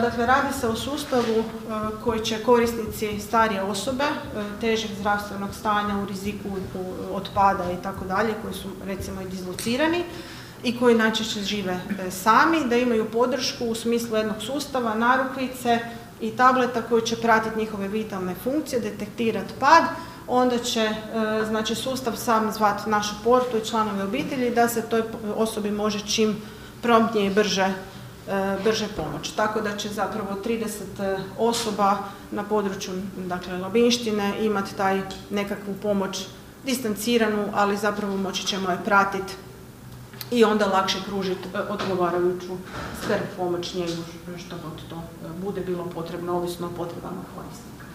Dakle, radi se o sustavu koji će korisnici starije osobe, težeg zdravstvenog stanja, u riziku od pada i tako dalje, koji su recimo i dislocirani i koji najčešće žive sami, da imaju podršku u smislu jednog sustava, narukvice i tableta koji će pratiti njihove vitalne funkcije, detektirati pad, onda će znači, sustav sam zvati našu portu i članove obitelji da se toj osobi može čim promptnije i brže pomoći. Tako da će zapravo 30 osoba na području dakle, Labinštine imati taj nekakvu pomoć distanciranu, ali zapravo moći ćemo je pratiti i onda lakše pružiti odgovarajuću skrb, pomoć, njegu, što god to bude bilo potrebno, ovisno o potrebama korisnika.